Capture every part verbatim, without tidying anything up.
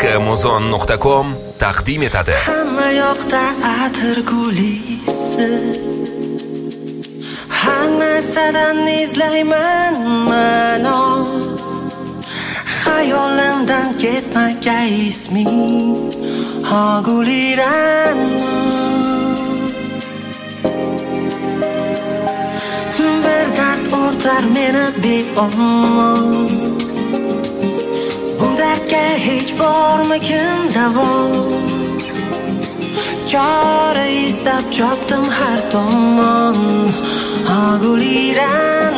muzon nuqta com taqdim etadi. Hamma yoqda atir gulisi, har narsadan izlayman ma'no, xayolimdan ketmagay isming Guliran. Bir dard o'rtar meni beomon, bu dardga hech bormikin davo, chora izlab chopdim har tomon Guliran.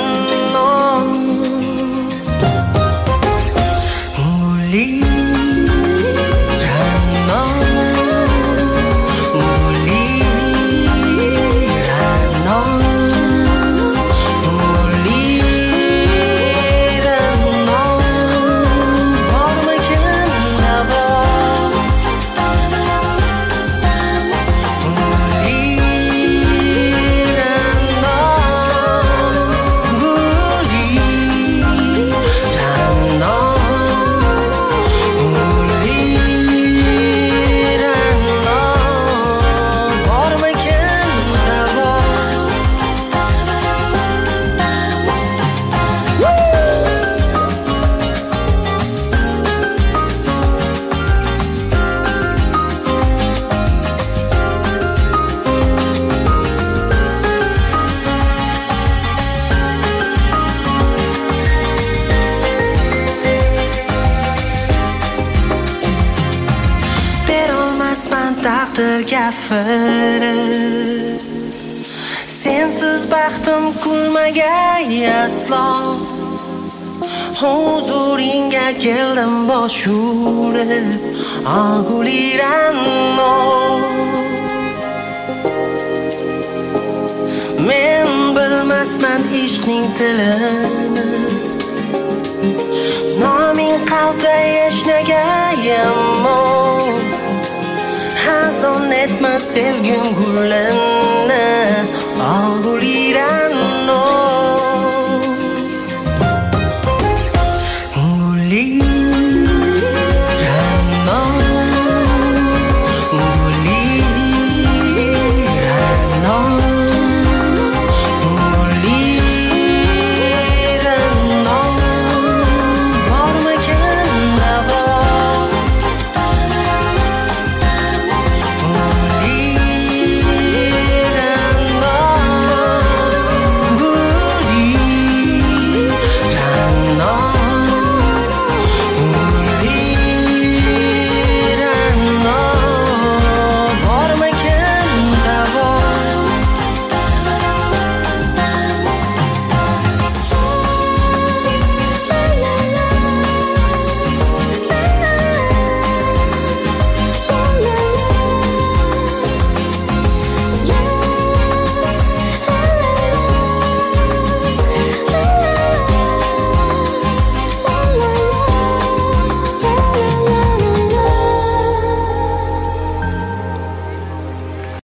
Gafiri, sensiz baxtim kulmagay aslo, huzuringga keldim bosh urib Guliran. Men bilmasman ishqning tilini, noming qalbda yashnagay ammo hazon etma sevgim gulini Guliran.